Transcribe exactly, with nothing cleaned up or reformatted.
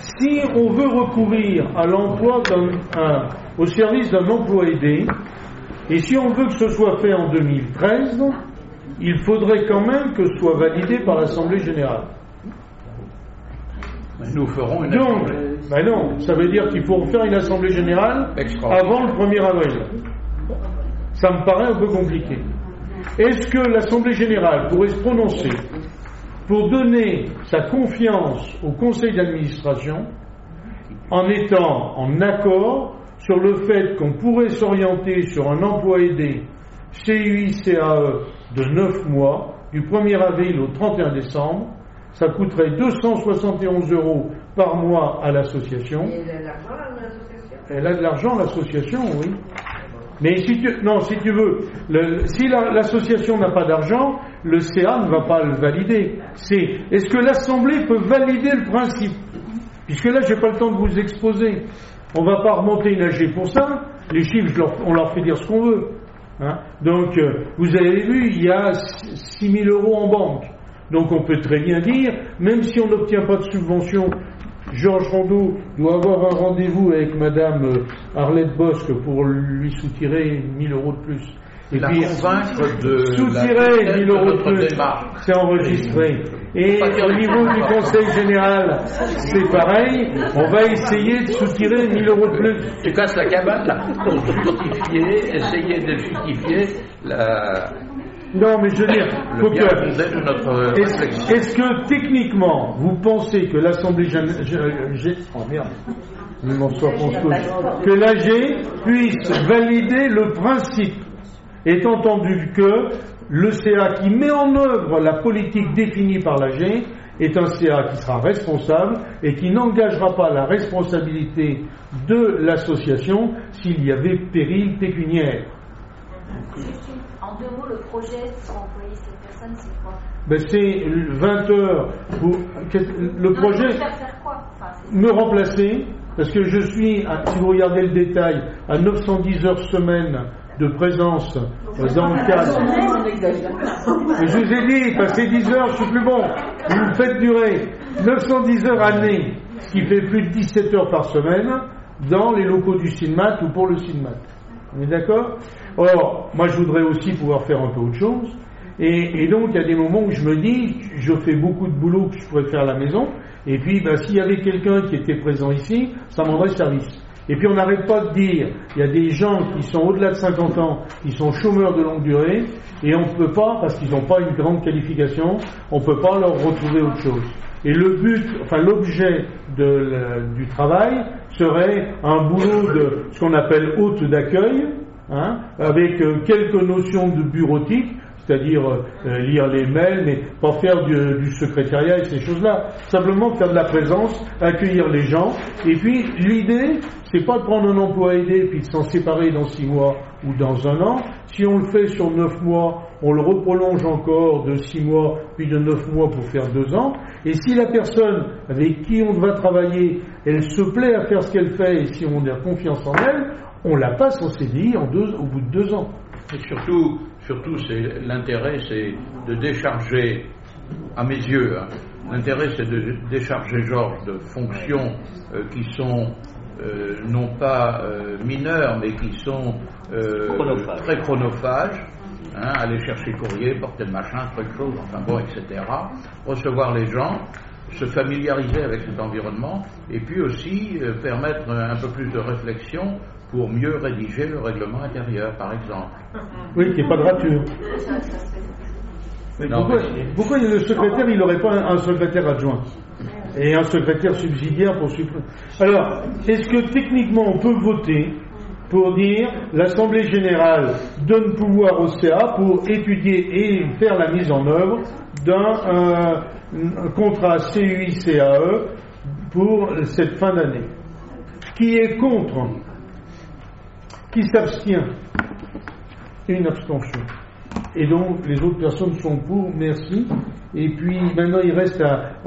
si on veut recourir à l'emploi d'un, un, au service d'un emploi aidé, et si on veut que ce soit fait en deux mille treize, il faudrait quand même que ce soit validé par l'Assemblée Générale. Nous ferons une Donc, assemblée. ben non, ça veut dire qu'il faut faire une Assemblée Générale avant le premier avril. Ça me paraît un peu compliqué. Est-ce que l'Assemblée Générale pourrait se prononcer pour donner sa confiance au Conseil d'administration en étant en accord sur le fait qu'on pourrait s'orienter sur un emploi aidé C U I C A E de neuf mois, du premier avril au trente et un décembre, ça coûterait deux cent soixante et onze euros par mois à l'association. Et elle a de l'argent, l'association ? Elle a de l'argent, l'association, oui. Mais si tu, non, si tu veux, le, si la, l'association n'a pas d'argent, le C A ne va pas le valider. C'est, est-ce que l'Assemblée peut valider le principe ? Puisque là, j'ai pas le temps de vous exposer. On va pas remonter une A G pour ça. Les chiffres, leur, on leur fait dire ce qu'on veut. Hein. Donc, euh, vous avez vu, il y a six mille euros en banque. Donc, on peut très bien dire, même si on n'obtient pas de subvention, Georges Rondeau doit avoir un rendez-vous avec Madame Arlette Bosque pour lui soutirer mille euros de plus. Et la puis, convaincre de soutirer mille euros de plus, c'est enregistré. Et au niveau du Conseil Général, c'est pareil, on va essayer de soutirer mille euros de plus. Tu casses la cabane, là, pour justifier, essayer de justifier la... Non, mais je veux dire, le bien fondé de notre est-ce, est-ce que techniquement, vous pensez que l'Assemblée Générale, oh merde, que l'A G puisse valider le principe, étant entendu que le C A qui met en œuvre la politique définie par l'A G est un C A qui sera responsable et qui n'engagera pas la responsabilité de l'association s'il y avait péril pécuniaire. En deux mots, le projet pour employer cette personne, c'est quoi ? Ben c'est vingt heures pour le non, projet faire, faire quoi enfin, me remplacer, parce que je suis, si vous regardez le détail, à neuf cent dix heures semaine de présence dans le cadre. Je vous ai dit, passer dix heures, je suis plus bon. Vous me faites durer neuf cent dix heures année, ce qui fait plus de dix-sept heures par semaine, dans les locaux du CINMAT ou pour le CINMAT. On est d'accord ? Or, moi je voudrais aussi pouvoir faire un peu autre chose. Et, et donc il y a des moments où je me dis, je fais beaucoup de boulot que je pourrais faire à la maison, et puis ben, s'il y avait quelqu'un qui était présent ici, ça m'en rendrait service. Et puis on n'arrête pas de dire, il y a des gens qui sont au-delà de cinquante ans, qui sont chômeurs de longue durée, et on ne peut pas, parce qu'ils n'ont pas une grande qualification, on ne peut pas leur retrouver autre chose. Et le but, enfin l'objet de, le, du travail serait un boulot de ce qu'on appelle hôte d'accueil, hein, avec euh, quelques notions de bureautique, c'est-à-dire euh, lire les mails, mais pas faire du, du secrétariat et ces choses-là. Simplement faire de la présence, accueillir les gens. Et puis l'idée, c'est pas de prendre un emploi aidé puis de s'en séparer dans six mois ou dans un an. Si on le fait sur neuf mois, on le reprolonge encore de six mois puis de neuf mois pour faire deux ans. Et si la personne avec qui on va travailler, elle se plaît à faire ce qu'elle fait et si on a confiance en elle, on la passe en C D I en deux, au bout de deux ans. Et surtout, surtout c'est, l'intérêt, c'est de décharger, à mes yeux, hein, l'intérêt, c'est de décharger Georges de fonctions euh, qui sont euh, non pas euh, mineures, mais qui sont euh, Chronophage. très chronophages. Hein, aller chercher courrier, porter le machin, truc chose, enfin bon, et cetera. Recevoir les gens, se familiariser avec cet environnement, et puis aussi euh, permettre un peu plus de réflexion pour mieux rédiger le règlement intérieur, par exemple. Oui, qui n'est pas gratuit. Mais Non, pourquoi, mais... pourquoi le secrétaire, il n'aurait pas un, un secrétaire adjoint et un secrétaire subsidiaire pour supprimer. Alors, est-ce que techniquement on peut voter pour dire l'Assemblée Générale donne pouvoir au C A pour étudier et faire la mise en œuvre d'un euh, contrat C U I C A E pour cette fin d'année? Qui est contre? Qui s'abstient? Une abstention. Et donc les autres personnes sont pour, merci. Et puis maintenant il reste à